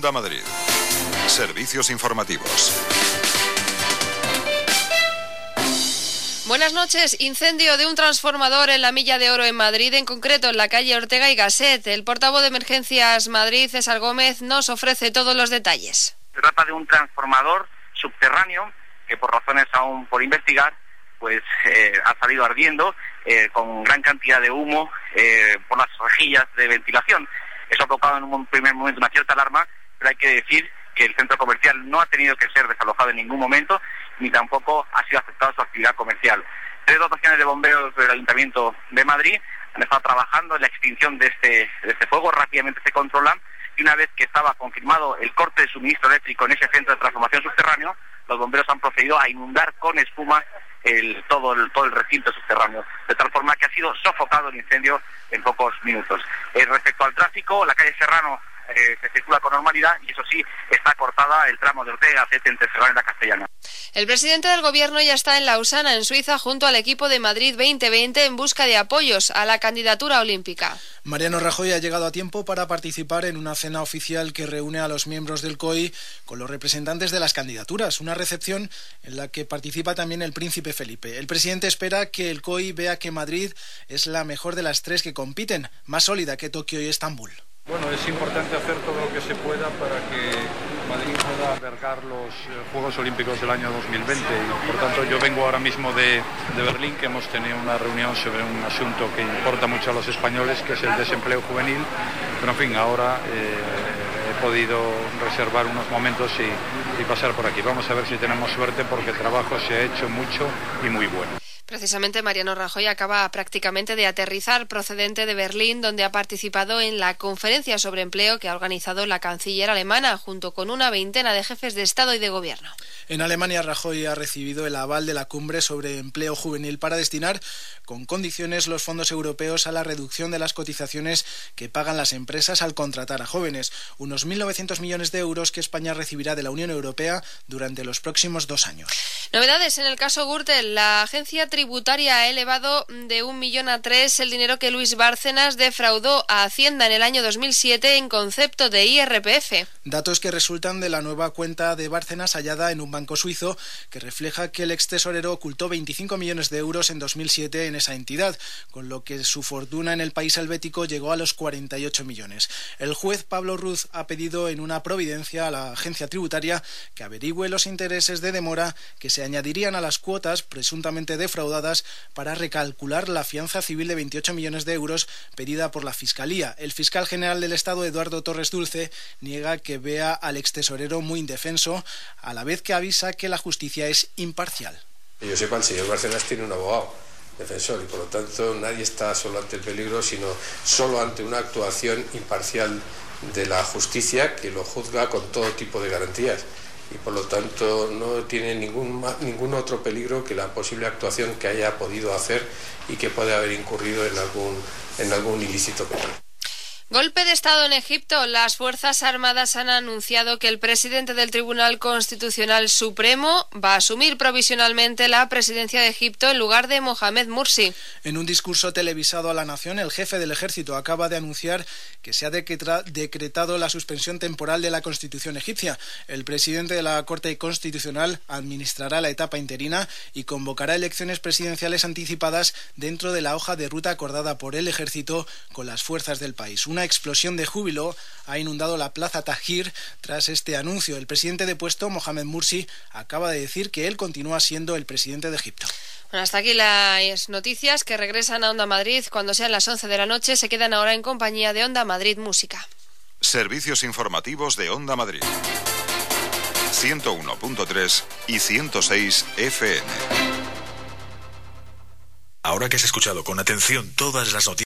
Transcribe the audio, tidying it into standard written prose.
Onda Madrid. Servicios informativos. Buenas noches. Incendio de un transformador en la Milla de Oro en Madrid, en concreto en la calle Ortega y Gasset. El portavoz de Emergencias Madrid, César Gómez, nos ofrece todos los detalles. Se trata de un transformador subterráneo que, por razones aún por investigar, ha salido ardiendo con gran cantidad de humo por las rejillas de ventilación. Eso ha provocado en un primer momento una cierta alarma, pero hay que decir que el centro comercial no ha tenido que ser desalojado en ningún momento, ni tampoco ha sido afectada su actividad comercial. 3 dotaciones de bomberos del Ayuntamiento de Madrid han estado trabajando en la extinción de este fuego. Rápidamente se controla, y una vez que estaba confirmado el corte de suministro eléctrico en ese centro de transformación subterráneo, los bomberos han procedido a inundar con espuma todo el recinto subterráneo, de tal forma que ha sido sofocado el incendio en pocos minutos. Respecto al tráfico, la calle Serrano se circula con normalidad, y eso sí, está cortada el tramo de Ortega Gasset entre Serrano y la Castellana. El presidente del Gobierno ya está en Lausana, en Suiza, junto al equipo de Madrid 2020 en busca de apoyos a la candidatura olímpica. Mariano Rajoy ha llegado a tiempo para participar en una cena oficial que reúne a los miembros del COI con los representantes de las candidaturas, una recepción en la que participa también el príncipe Felipe. El presidente espera que el COI vea que Madrid es la mejor de las 3 que compiten, más sólida que Tokio y Estambul. Bueno, es importante hacer todo lo que se pueda para que Madrid pueda albergar los Juegos Olímpicos del año 2020 y por tanto yo vengo ahora mismo de Berlín, que hemos tenido una reunión sobre un asunto que importa mucho a los españoles, que es el desempleo juvenil, pero en fin, ahora he podido reservar unos momentos y pasar por aquí. Vamos a ver si tenemos suerte, porque el trabajo se ha hecho mucho y muy bueno. Precisamente Mariano Rajoy acaba prácticamente de aterrizar procedente de Berlín, donde ha participado en la conferencia sobre empleo que ha organizado la canciller alemana, junto con una veintena de jefes de Estado y de Gobierno. En Alemania, Rajoy ha recibido el aval de la cumbre sobre empleo juvenil para destinar con condiciones los fondos europeos a la reducción de las cotizaciones que pagan las empresas al contratar a jóvenes, unos 1.900 millones de euros que España recibirá de la Unión Europea durante los próximos 2 años. Novedades en el caso Gürtel. La agencia tributaria ha elevado de 1 millón a 3 el dinero que Luis Bárcenas defraudó a Hacienda en el año 2007 en concepto de IRPF. Datos que resultan de la nueva cuenta de Bárcenas hallada en un banco suizo, que refleja que el extesorero ocultó 25 millones de euros en 2007 en esa entidad, con lo que su fortuna en el país helvético llegó a los 48 millones. El juez Pablo Ruz ha pedido en una providencia a la agencia tributaria que averigüe los intereses de demora que se añadirían a las cuotas presuntamente defraudadas para recalcular la fianza civil de 28 millones de euros pedida por la Fiscalía. El fiscal general del Estado, Eduardo Torres Dulce, niega que vea al extesorero muy indefenso, a la vez que avisa que la justicia es imparcial. Yo sepa, el señor Bárcenas tiene un abogado defensor y por lo tanto nadie está solo ante el peligro, sino solo ante una actuación imparcial de la justicia, que lo juzga con todo tipo de garantías. Y por lo tanto no tiene ningún otro peligro que la posible actuación que haya podido hacer y que puede haber incurrido en algún ilícito penal. Golpe de Estado en Egipto. Las Fuerzas Armadas han anunciado que el presidente del Tribunal Constitucional Supremo va a asumir provisionalmente la presidencia de Egipto en lugar de Mohamed Morsi. En un discurso televisado a la nación, el jefe del ejército acaba de anunciar que se ha decretado la suspensión temporal de la Constitución egipcia. El presidente de la Corte Constitucional administrará la etapa interina y convocará elecciones presidenciales anticipadas dentro de la hoja de ruta acordada por el ejército con las fuerzas del país. Una explosión de júbilo ha inundado la plaza Tahrir tras este anuncio. El presidente depuesto, Mohamed Morsi, acaba de decir que él continúa siendo el presidente de Egipto. Bueno, hasta aquí las noticias, que regresan a Onda Madrid cuando sean las 11 de la noche. Se quedan ahora en compañía de Onda Madrid Música. Servicios informativos de Onda Madrid. 101.3 y 106 FM. Ahora que has escuchado con atención todas las noticias